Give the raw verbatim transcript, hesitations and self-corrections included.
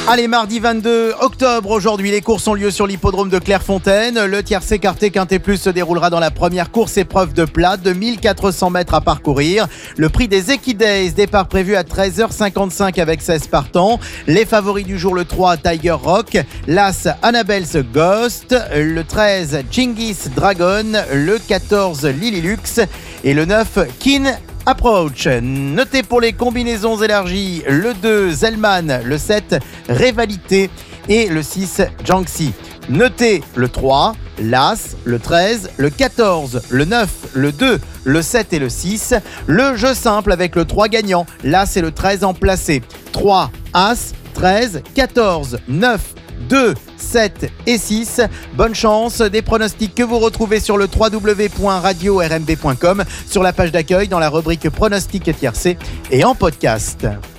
Allez, mardi vingt-deux octobre, aujourd'hui, les courses ont lieu sur l'hippodrome de Clairefontaine. Le tiercé quarté Quintet Plus se déroulera dans la première course épreuve de plat de mille quatre cents mètres à parcourir. Le prix des Equidays, départ prévu à treize heures cinquante-cinq avec seize partants. Les favoris du jour, le trois, Tiger Rock, l'As, Annabelle's Ghost, le treize, Genghis Dragon, le quatorze, Lily Lux et le neuf, Keen Approach. Notez pour les combinaisons élargies le deux, Zellman, le sept, Rivalité et le six, Jiangxi. Notez le trois, l'As, le treize, le quatorze, le neuf, le deux, le sept et le six. Le jeu simple avec le trois gagnant, l'As et le treize en placé. trois, As, treize, quatorze, neuf, deux, sept et six. Bonne chance, des pronostics que vous retrouvez sur le w w w point radio r m b point com, sur la page d'accueil dans la rubrique pronostics et tiercé et en podcast.